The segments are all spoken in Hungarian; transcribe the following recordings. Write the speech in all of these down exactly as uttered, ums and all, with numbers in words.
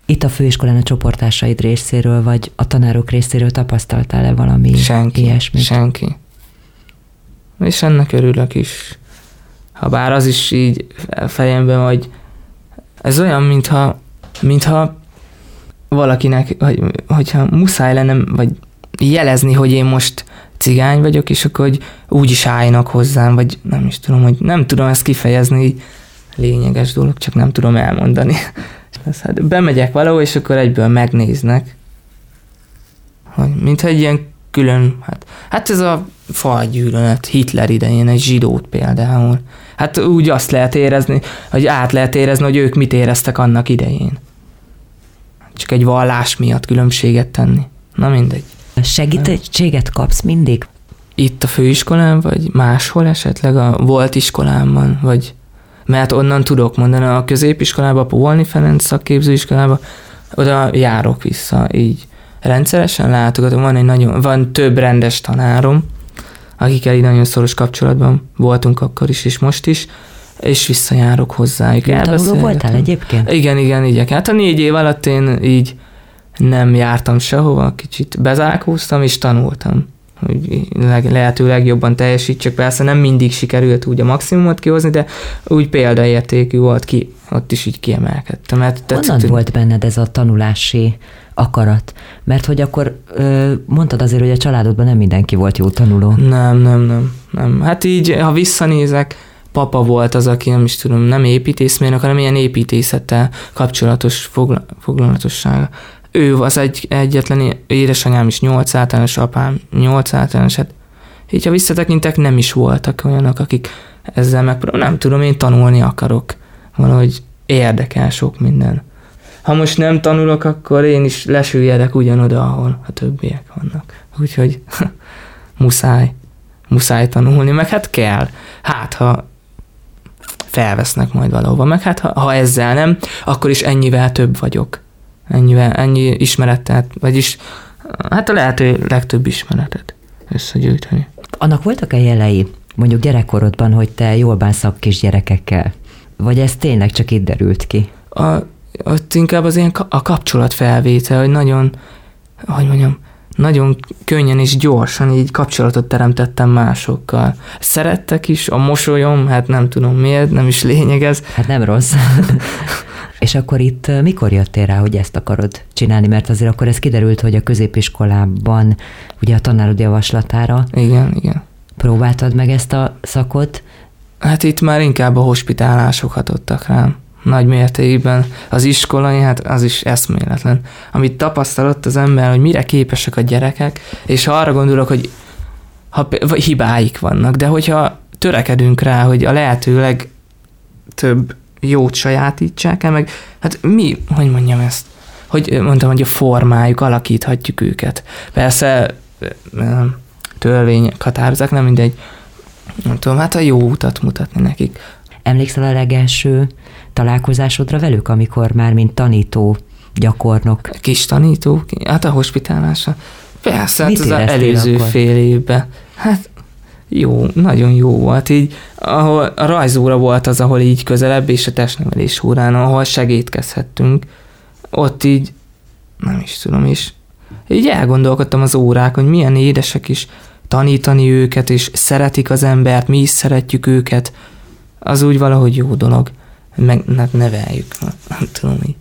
Itt a főiskolán a csoporttársaid részéről, vagy a tanárok részéről tapasztaltál-e valami senki, ilyesmit? Senki. És ennek örülök is. Habár az is így fejemben, hogy ez olyan, mintha, mintha valakinek, vagy, hogyha muszáj lenne, vagy jelezni, hogy én most cigány vagyok, és akkor hogy úgy is álljanak hozzám, vagy nem is tudom, hogy nem tudom ezt kifejezni, így lényeges dolog, csak nem tudom elmondani. Hát bemegyek valahol, és akkor egyből megnéznek. Hogy, mintha egy ilyen külön, hát, hát ez a fajgyűlölet Hitler idején, egy zsidót például. Hát úgy azt lehet érezni, hogy át lehet érezni, hogy ők mit éreztek annak idején. Csak egy vallás miatt különbséget tenni. Na mindegy. Segítséget kapsz mindig? Itt a főiskolán, vagy máshol esetleg a volt iskolámban, vagy mert onnan tudok mondani, a középiskolába, a Póolni Ferenc szakképzőiskolába, oda járok vissza, így rendszeresen látogatom, van egy nagyon, van több rendes tanárom, akikkel így nagyon szoros kapcsolatban voltunk akkor is, és most is, és visszajárok hozzájuk. Tanuló voltál egyébként? Igen, igen, igen. Hát a négy év alatt én így nem jártam sehova, kicsit bezárkóztam, és tanultam, hogy lehető legjobban teljesítsek. Persze nem mindig sikerült úgy a maximumot kihozni, de úgy példaértékű volt ki, ott is így kiemelkedtem. Honnan tetszett, volt benned ez a tanulási akarat? Mert hogy akkor ö, mondtad azért, hogy a családodban nem mindenki volt jó tanuló. Nem, nem, nem. nem. Hát így, ha visszanézek, papa volt az, aki nem is tudom, nem építészmérnök, hanem ilyen építészettel kapcsolatos fogla, foglalatossága. Ő az egy, egyetlen, édesanyám is nyolc általános, apám nyolc általános, hát így ha visszatekintek, nem is voltak olyanok, akik ezzel megpróbálnak, nem tudom, én tanulni akarok. Valahogy érdekel sok minden. Ha most nem tanulok, akkor én is lesüljedek ugyanoda, ahol a többiek vannak. Úgyhogy muszáj, muszáj tanulni, meg hát kell. Hát, ha felvesznek majd valahova, meg hát ha, ha ezzel nem, akkor is ennyivel több vagyok. Ennyivel, ennyi ismeretet, vagyis hát a lehető legtöbb ismeretet összegyűjteni. Annak voltak-e jelei, mondjuk gyerekkorodban, hogy te jól bánsz a kisgyerekekkel? Vagy ez tényleg csak itt derült ki? A, ott inkább az ilyen a kapcsolatfelvétel, hogy nagyon, hogy mondjam, nagyon könnyen és gyorsan így kapcsolatot teremtettem másokkal. Szerettek is, a mosolyom, hát nem tudom miért, nem is lényeg ez. Hát nem rossz. És akkor itt mikor jöttél rá, hogy ezt akarod csinálni? Mert azért akkor ez kiderült, hogy a középiskolában ugye a tanárod javaslatára igen, igen. próbáltad meg ezt a szakot. Hát itt már inkább a hospitálások hatottak rám. Nagy mértékben. Az iskolai, hát az is eszméletlen. Amit tapasztalott az ember, hogy mire képesek a gyerekek, és ha arra gondolok, hogy ha, hibáik vannak, de hogyha törekedünk rá, hogy a lehető legtöbb jót sajátítsák el, meg hát mi, hogy mondjam ezt, hogy mondtam, hogy a formájuk, alakíthatjuk őket. Persze törvények határozzák, nem mindegy, nem tudom, hát a jó utat mutatni nekik. Emlékszel a legelső találkozásodra velük, amikor már mint tanító, gyakornok? Kis tanító, hát a hospitálásra. Persze, hát az előző akkor? fél évben. Hát jó, nagyon jó volt. Így, ahol a rajzóra volt az, ahol így közelebb, és a testnevelés órán, ahol segítkezhettünk. Ott így, nem is tudom is, így elgondolkodtam az órák, hogy milyen édesek is tanítani őket, és szeretik az embert, mi is szeretjük őket. Az úgy valahogy jó dolog. Meg hát neveljük, nem tudom így.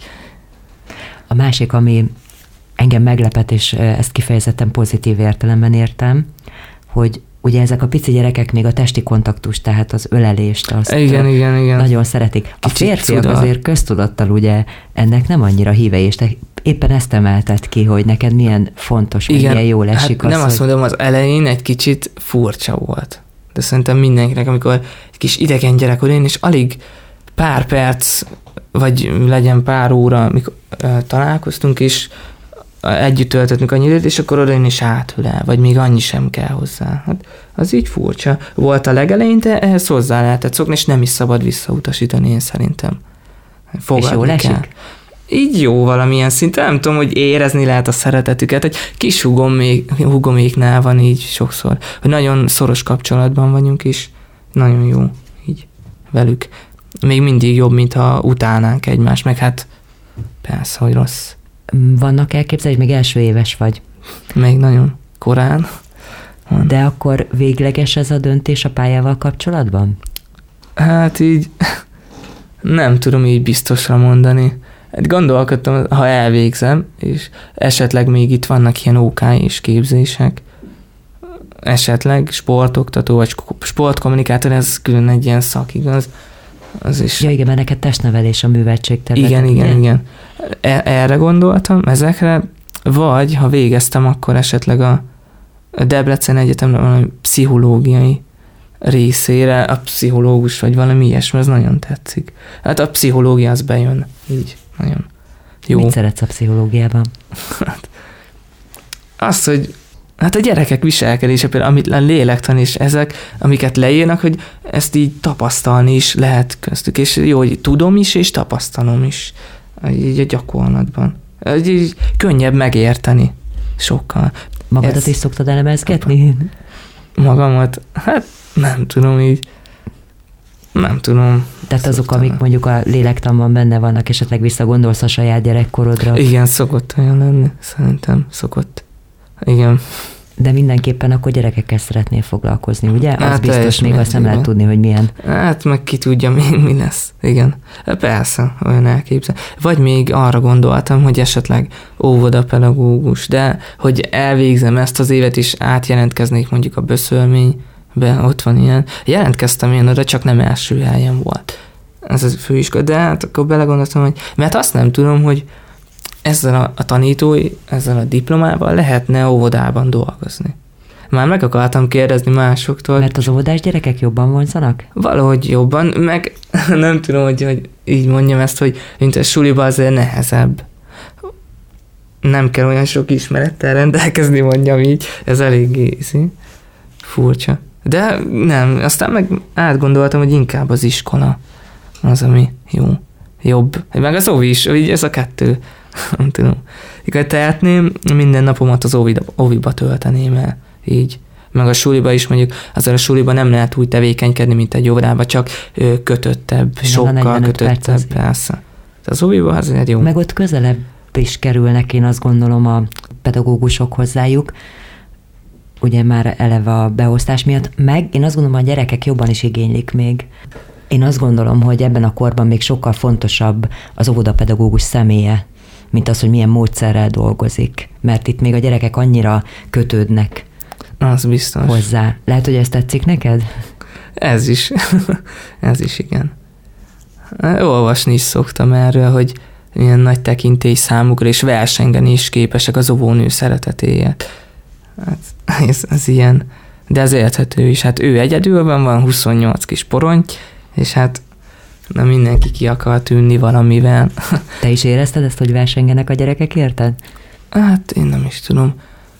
A másik, ami engem meglepett, és ezt kifejezetten pozitív értelemben értem, hogy ugye ezek a pici gyerekek még a testi kontaktust, tehát az ölelést, azt igen, igen, igen. nagyon szeretik. A Kicsit férfiak cudal. Azért köztudattal ugye ennek nem annyira híve, és te éppen ezt emelted ki, hogy neked milyen fontos, igen, milyen jól esik hát az, nem azt hogy... mondom, az elején egy kicsit furcsa volt. De szerintem mindenkinek, amikor egy kis idegen gyerek olyan, és alig pár perc, vagy legyen pár óra, amikor uh, találkoztunk, és uh, együtt töltöttünk annyi időt, és akkor oda én is átülel, vagy még annyi sem kell hozzá. Hát az így furcsa. Volt a legelején, de ehhez hozzá lehetett szokni, és nem is szabad visszautasítani, én szerintem. Fogadni és jól esik? kell. Így jó valamilyen szinten, nem tudom, hogy érezni lehet a szeretetüket. Egy kis húgom még, húgoméknál van így sokszor, hogy nagyon szoros kapcsolatban vagyunk, és nagyon jó így velük. Még mindig jobb, mint ha utálnánk egymást, meg hát Persze, hogy rossz. Vannak elképzelés, még első éves vagy? Még nagyon korán. Van. De akkor végleges ez a döntés a pályával kapcsolatban? Hát így nem tudom így biztosra mondani. Hát gondolkodtam, ha elvégzem, és esetleg még itt vannak ilyen ó ká és képzések, esetleg sportoktató, vagy sportkommunikátor, ez külön egy ilyen szak, igaz? Az is. Ja igen, mert neked testnevelés a műveltség terület. Igen, igen, igen. E- erre gondoltam, ezekre, vagy ha végeztem, akkor esetleg a Debrecen Egyetemre valami pszichológiai részére, a pszichológus, vagy valami ilyesmi, ez nagyon tetszik. Hát a pszichológia az bejön, így, nagyon jó. Mit szeretsz a pszichológiában? Hát, azt, hogy hát a gyerekek viselkedése, például amit a lélektan és ezek, amiket leírnak, hogy ezt így tapasztalni is lehet köztük, és jó, hogy tudom is, és tapasztalom is, így a gyakorlatban. Így, így könnyebb megérteni sokkal. Magadat Ez... is szoktad elemezgetni? Magamat? Hát nem tudom így. Nem tudom. Tehát azok, amik mondjuk a lélektanban benne vannak, esetleg visszagondolsz a saját gyerekkorodra? Igen, szokott olyan lenni, szerintem szokott. Igen. De mindenképpen akkor gyerekekkel szeretnél foglalkozni, ugye? Az Hát biztos, még azt nem lehet tudni, hogy milyen. Hát meg ki tudja még, mi lesz. Igen. Persze, olyan elképzel. Vagy még arra gondoltam, hogy esetleg óvodapedagógus, de hogy elvégzem ezt az évet is, átjelentkeznék mondjuk a Böszölménybe, ott van ilyen. Jelentkeztem én oda, csak nem első helyen volt. Ez a főiskola, de hát akkor belegondoltam, hogy mert azt nem tudom, hogy ezzel a, a tanítói, ezzel a diplomával lehetne óvodában dolgozni. Már meg akartam kérdezni másoktól. Mert az óvodás gyerekek jobban vonzanak? Valahogy jobban, meg nem tudom, hogy, hogy így mondjam ezt, hogy mint a suliba azért nehezebb. Nem kell olyan sok ismerettel rendelkezni, mondjam így. Ez eléggé ízi. Furcsa. De nem, aztán meg átgondoltam, hogy inkább az iskola az, ami jó. Jobb. Meg az óvi is, így ez a kettő. Nem tudom. Igaz, tehetném, minden napomat az óviba, óviba tölteném el. Így. Meg a suliba is mondjuk, azért a suliba nem lehet úgy tevékenykedni, mint egy óvodába, csak kötöttebb, igen, sokkal kötöttebb, persze. Az óviba azért jó. Meg ott közelebb is kerülnek, én azt gondolom, a pedagógusok hozzájuk, ugye már eleve a beosztás miatt, meg én azt gondolom, a gyerekek jobban is igénylik még. Én azt gondolom, hogy ebben a korban még sokkal fontosabb az óvodapedagógus személye, mint az, hogy milyen módszerrel dolgozik. Mert itt még a gyerekek annyira kötődnek az biztos. Hozzá. Lehet, hogy ez tetszik neked? Ez is. Ez is, igen. Olvasni is szoktam erről, hogy ilyen nagy tekintély számukra, és versengeni is képesek az óvónő szeretetéért. Hát ez, ez ilyen. De ez érthető is. Hát ő egyedül van, van huszonnyolc kis porony, és hát na mindenki ki akar tűnni valamivel. Te is érezted ezt, hogy versengenek a gyerekek, érted? Hát én nem is tudom.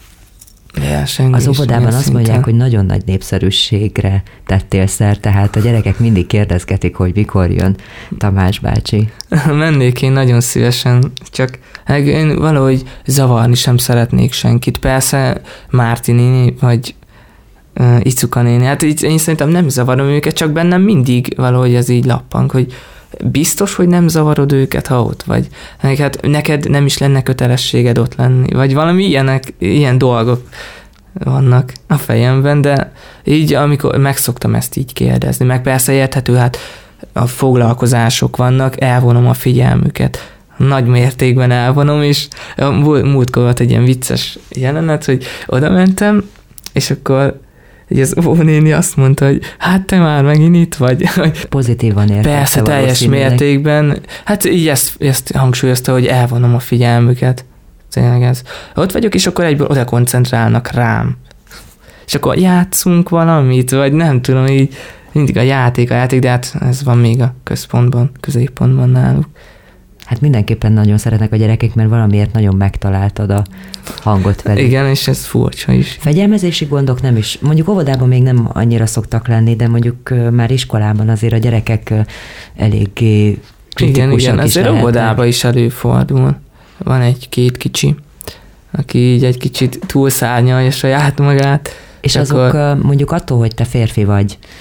Az óvodában azt szinten mondják, hogy nagyon nagy népszerűségre tettél szert, tehát a gyerekek mindig kérdezgetik, hogy mikor jön Tamás bácsi. Mennék én nagyon szívesen, csak én valahogy zavarni sem szeretnék senkit. Persze Márti néni, vagy uh, Icuka néni, hát így, én szerintem nem zavarom őket, csak bennem mindig valahogy ez így lappang, hogy biztos, hogy nem zavarod őket, ha ott vagy. Hát neked nem is lenne kötelességed ott lenni, vagy valami ilyenek, ilyen dolgok vannak a fejemben, de így, amikor megszoktam ezt így kérdezni, meg persze érthető, hát a foglalkozások vannak, elvonom a figyelmüket. Nagy mértékben elvonom, és múltkor volt egy ilyen vicces jelenet, hogy oda mentem, és akkor így az óvónéni azt mondta, hogy hát te már megint itt vagy. Pozitívan értette. Persze, teljes mértékben. Hát így ezt, ezt hangsúlyozta, hogy elvonom a figyelmüket. Tényleg ez. Ott vagyok, és akkor egyből oda koncentrálnak rám. És akkor játszunk valamit, vagy nem tudom, így mindig a játék, a játék, de hát ez van még a központban, középpontban náluk. Hát mindenképpen nagyon szeretnek a gyerekek, mert valamiért nagyon megtaláltad a hangot velük. Igen, és ez furcsa is. Fegyelmezési gondok nem is. Mondjuk óvodában még nem annyira szoktak lenni, de mondjuk már iskolában azért a gyerekek eléggé kritikusak. Igen, igen, azért óvodában is előfordul. Van egy-két kicsi, aki így egy kicsit túlszárnyalja saját magát. És azok akkor mondjuk attól, hogy te férfi vagy,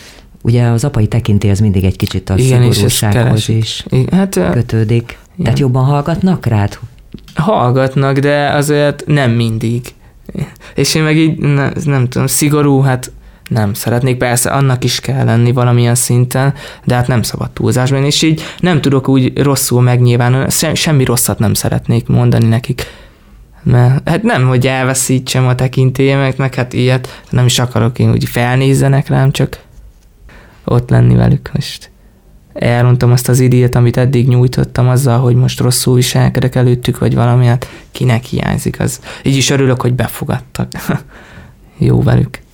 ugye az apai tekintély az mindig egy kicsit a igen, szigorúsághoz is igen, hát, kötődik. Igen. Tehát jobban hallgatnak rád? Hallgatnak, de azért nem mindig. És én meg így, ne, nem tudom, szigorú, hát nem szeretnék, persze annak is kell lenni valamilyen szinten, de hát nem szabad túlzásban, és így nem tudok úgy rosszul megnyilvánulni, semmi rosszat nem szeretnék mondani nekik. Mert hát nem, hogy elveszítsem a tekintélyemet, meg hát ilyet nem is akarok én, hogy felnézzenek rám, csak ott lenni velük. Most elrontom azt az időt, amit eddig nyújtottam azzal, hogy most rosszul viselkedek előttük, vagy valami, hát kinek hiányzik az. Így is örülök, hogy befogadtak. Jó velük.